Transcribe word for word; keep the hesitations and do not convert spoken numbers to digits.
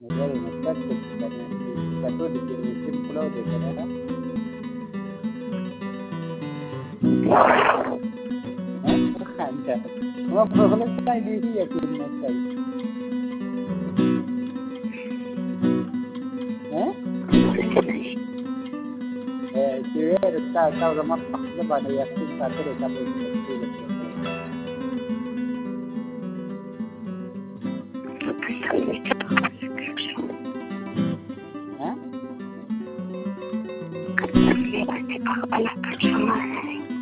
magari in effetti i cattolici si implode che era eh? Ma cosa stai di via che non stai? Eh? Eh, si vede sta causa ma da bene ya sin ta kare ka bai eh?